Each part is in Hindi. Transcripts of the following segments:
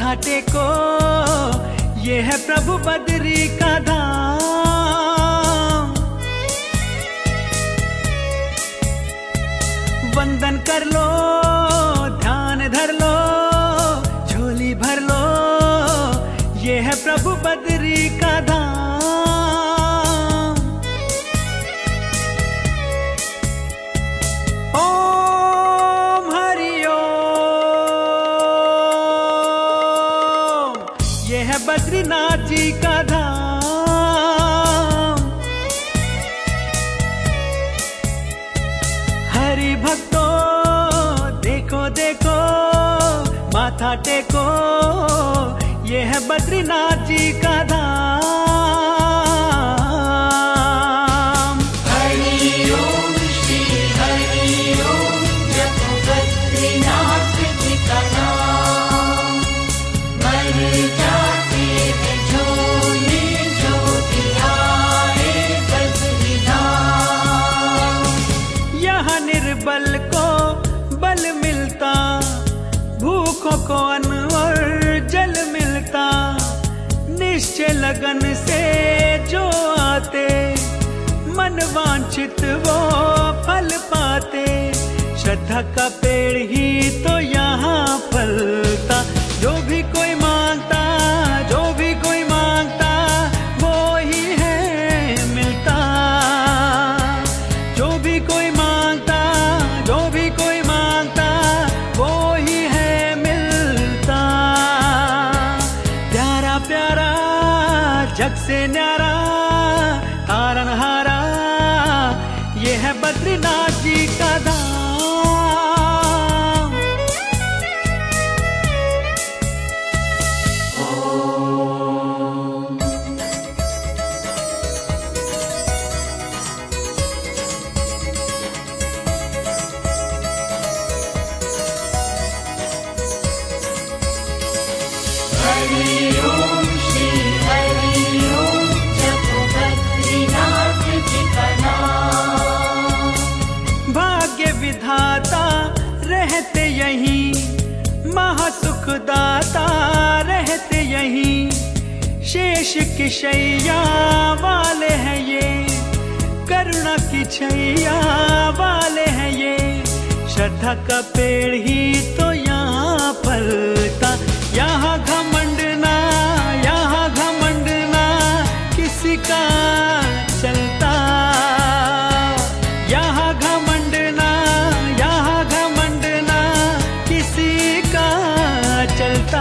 माथा टेको, ये है प्रभु बद्री का धाम। वंदन कर लो, ध्यान धर लो, झोली भर लो, ये है प्रभु बद्री का धाम। ओम हरि ओम, ये है बद्रीनाथ जी का धाम। हरि भक्तों देखो देखो, माथा टेको, ये है बद्रीनाथ जी का धाम। हरि ओम श्री हरि ओम, जपो बद्रीनाथ जी का नाम। मर जाते हैं झोले जो भी आए बद्रीनाथ। यहाँ निर्बल को बल मिलता, भूखों को अन्न और जल मिलता। निश्चय लगन से जो आते, मन वांछित वो फल पाते। श्रद्धा का पेड़ ही तो यहाँ फलता। जो भी कोई मांगता, जो भी कोई मांगता, वो ही है मिलता। जो भी कोई मांगता, जो भी कोई मांगता, वो ही है मिलता। प्यारा प्यारा जग से न्यारा, तारनहारा, ये है बद्रीनाथ जी का धाम। हरि ओम श्री हरि ओम, जपो बद्रीनाथ जी का नाम। भाग्य विधाता रहते यहीं, महासुखदाता रहते यहीं। शेष की शैया वाले हैं ये, करुणा की छैया वाले हैं ये। श्रद्धा का पेड़ ही तो यहाँ फलता। यहाँ घमंड ना, यहाँ घमंड ना किसी का चलता। यहाँ घमंड ना, यहाँ घमंड ना किसी का चलता।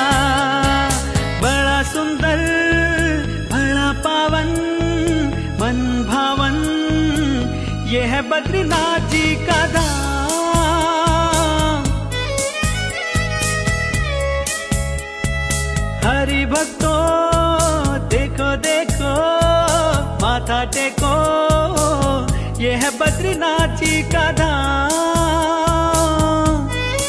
बड़ा सुंदर, बड़ा पावन, मन भावन, ये है बद्रीनाथ जी का धाम। हरि भक्तों देखो देखो, माथा टेको, ये है बद्रीनाथ जी का धाम।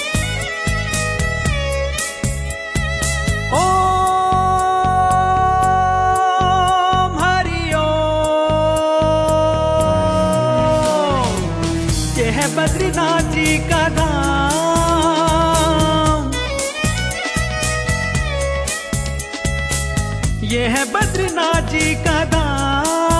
ओम हरि ओम, ये है बद्रीनाथ जी का धाम। ये है बद्रीनाथ जी का धाम।